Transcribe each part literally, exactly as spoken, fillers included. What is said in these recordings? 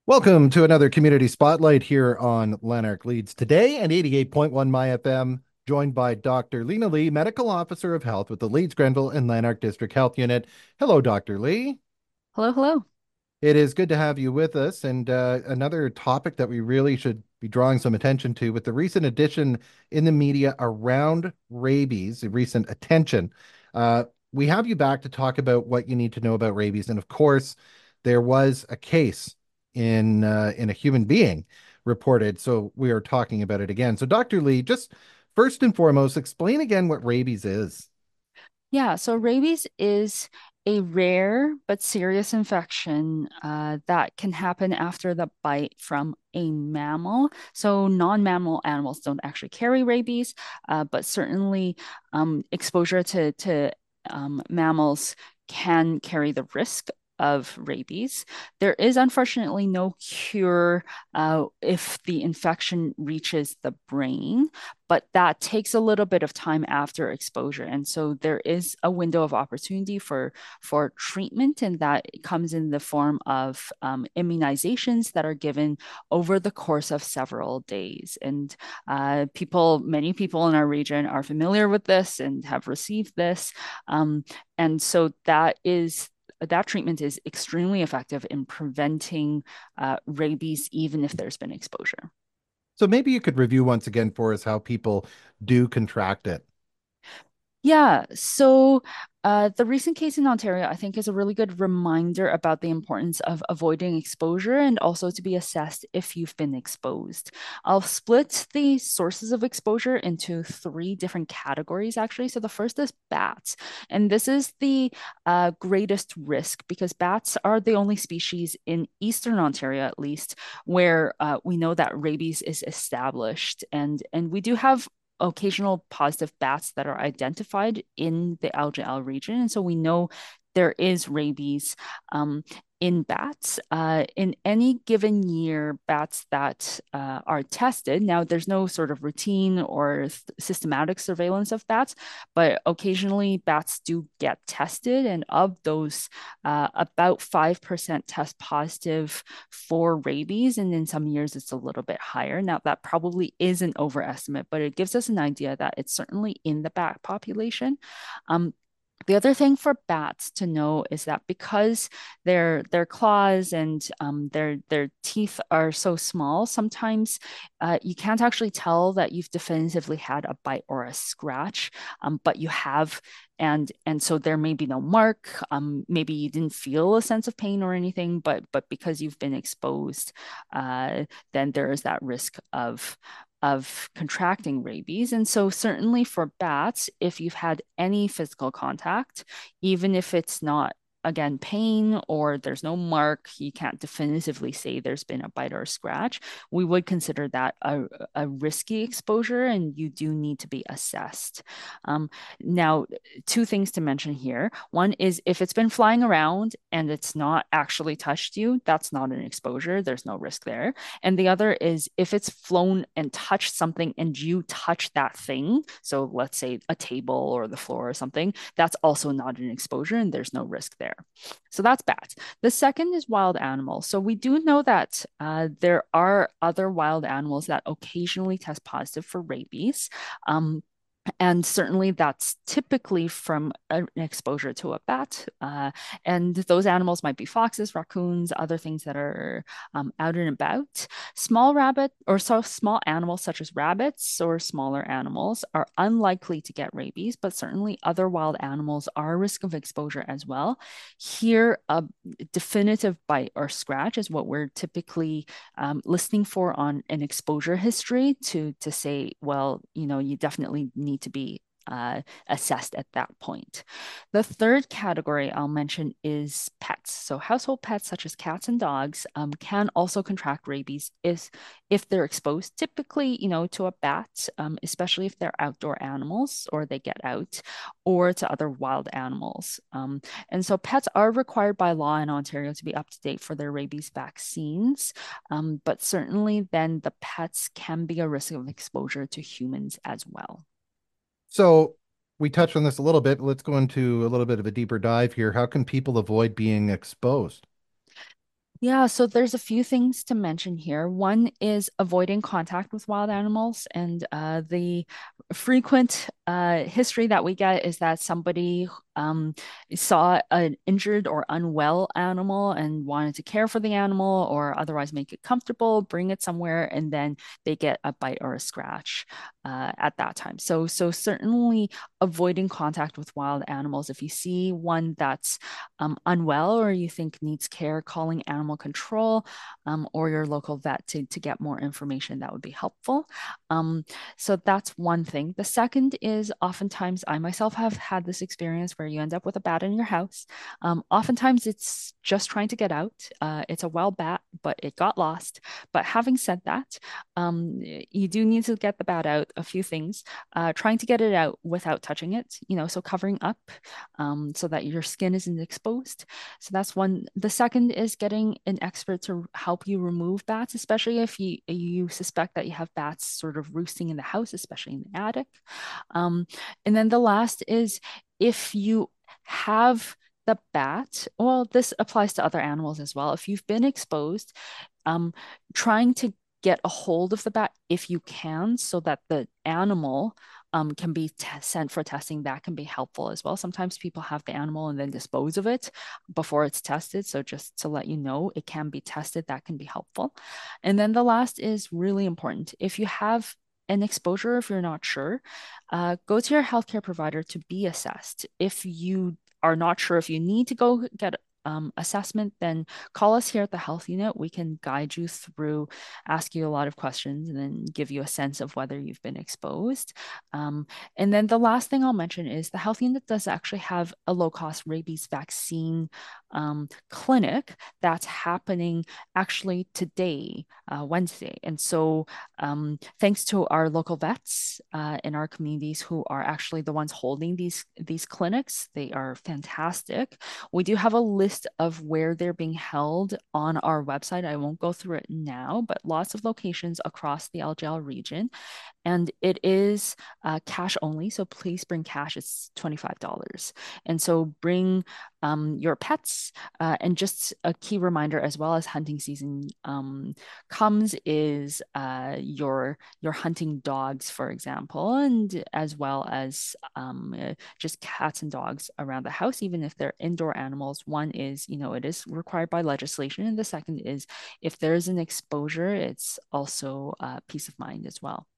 Welcome to another community spotlight here on Lanark Leads today and eighty-eight point one My F M, joined by Doctor Lena Lee, Medical Officer of Health with the Leeds, Grenville, and Lanark District Health Unit. Hello, Doctor Lee. Hello, hello. It is good to have you with us. And uh, another topic that we really should be drawing some attention to with the recent addition in the media around rabies, the recent attention. Uh, we have you back to talk about what you need to know about rabies. And of course, there was a case in uh, in a human being reported. So we are talking about it again. So, Doctor Lee, just first and foremost, explain again what rabies is. Yeah, so rabies is a rare but serious infection uh, that can happen after the bite from a mammal. So non-mammal animals don't actually carry rabies, uh, but certainly um, exposure to to um, mammals can carry the risk of rabies. There is unfortunately no cure uh, if the infection reaches the brain, but that takes a little bit of time after exposure. And so there is a window of opportunity for, for treatment, and that comes in the form of um, immunizations that are given over the course of several days. And uh, people, many people in our region are familiar with this and have received this. Um, and so that is that treatment is extremely effective in preventing uh, rabies, even if there's been exposure. So maybe you could review once again for us how people do contract it. Yeah, so uh, the recent case in Ontario, I think, is a really good reminder about the importance of avoiding exposure and also to be assessed if you've been exposed. I'll split the sources of exposure into three different categories, actually. So the first is bats, and this is the uh, greatest risk because bats are the only species in Eastern Ontario, at least, where uh, we know that rabies is established, and and we do have occasional positive bats that are identified in the L G L region. And so we know there is rabies um, in bats. Uh, in any given year, bats that uh, are tested, now there's no sort of routine or th- systematic surveillance of bats, but occasionally bats do get tested. And of those, uh, about five percent test positive for rabies. And in some years, it's a little bit higher. Now, that probably is an overestimate, but it gives us an idea that it's certainly in the bat population. Um, the other thing for bats to know is that because their their claws and um, their their teeth are so small, sometimes uh, you can't actually tell that you've definitively had a bite or a scratch, um, but you have, and and so there may be no mark. Um, maybe you didn't feel a sense of pain or anything, but but because you've been exposed, uh, then there is that risk of of contracting rabies. And so, certainly for bats, if you've had any physical contact, even if it's not, again, pain or there's no mark, you can't definitively say there's been a bite or a scratch, we would consider that a, a risky exposure and you do need to be assessed. Um, Now, two things to mention here. One is if it's been flying around and it's not actually touched you, that's not an exposure, there's no risk there. And the other is if it's flown and touched something and you touch that thing, so let's say a table or the floor or something, that's also not an exposure and there's no risk there. So that's bats. The second is wild animals. So we do know that uh, there are other wild animals that occasionally test positive for rabies. Um, and certainly that's typically from an exposure to a bat. Uh, and those animals might be foxes, raccoons, other things that are um, out and about. Small rabbit or so small animals such as rabbits or smaller animals are unlikely to get rabies, but certainly other wild animals are a risk of exposure as well. Here, a definitive bite or scratch is what we're typically um, listening for on an exposure history to to say, well, you know, you definitely need to be uh, assessed at that point. The third category I'll mention is pets. So household pets such as cats and dogs um, can also contract rabies if if they're exposed, typically, you know, to a bat, um, especially if they're outdoor animals or they get out, or to other wild animals. Um, and so pets are required by law in Ontario to be up to date for their rabies vaccines. Um, but certainly, then the pets can be a risk of exposure to humans as well. So we touched on this a little bit. Let's go into a little bit of a deeper dive here. How can people avoid being exposed? Yeah, so there's a few things to mention here. One is avoiding contact with wild animals, and uh, the frequent uh, history that we get is that somebody um, saw an injured or unwell animal and wanted to care for the animal or otherwise make it comfortable, bring it somewhere, and then they get a bite or a scratch uh, at that time. So, so certainly avoiding contact with wild animals. If you see one that's um, unwell or you think needs care, calling animal control um, or your local vet to, to get more information, that would be helpful. Um, so that's one thing. The second is oftentimes I myself have had this experience where you end up with a bat in your house. Um, oftentimes it's just trying to get out. Uh, it's a wild bat, but it got lost. But having said that, um, you do need to get the bat out. A few things, uh, trying to get it out without touching it, you know, so covering up um, so that your skin isn't exposed. So that's one. The second is getting an expert to help you remove bats, especially if you you suspect that you have bats sort of roosting in the house, especially in the attic. Um, and then the last is if you have the bat, well, this applies to other animals as well. If you've been exposed, um, trying to get a hold of the bat if you can so that the animal um, can be t- sent for testing. That can be helpful as well. Sometimes people have the animal and then dispose of it before it's tested. So just to let you know, it can be tested. That can be helpful. And then the last is really important. If you have an exposure, if you're not sure, uh, go to your healthcare provider to be assessed. If you are not sure if you need to go get um, assessment, then call us here at the health unit. We can guide you through, ask you a lot of questions, and then give you a sense of whether you've been exposed. Um, and then the last thing I'll mention is the health unit does actually have a low cost rabies vaccine um, clinic that's happening actually today, uh, Wednesday. And so, um, thanks to our local vets uh, in our communities who are actually the ones holding these these clinics, they are fantastic. We do have a list of where they're being held on our website. I won't go through it now, but lots of locations across the L G L region. And it is uh, cash only. So please bring cash. It's twenty-five dollars. And so bring um, your pets. Uh, and just a key reminder, as well as hunting season um, comes, is uh, your your hunting dogs, for example, and as well as um, uh, just cats and dogs around the house, even if they're indoor animals. One is, you know, it is required by legislation. And the second is if there's an exposure, it's also uh, peace of mind as well.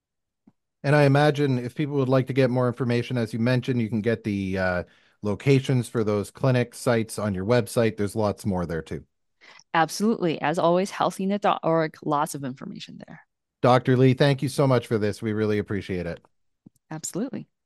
And I imagine if people would like to get more information, as you mentioned, you can get the uh, locations for those clinic sites on your website. There's lots more there too. Absolutely. As always, health unit dot org, lots of information there. doctor Lee, thank you so much for this. We really appreciate it. Absolutely.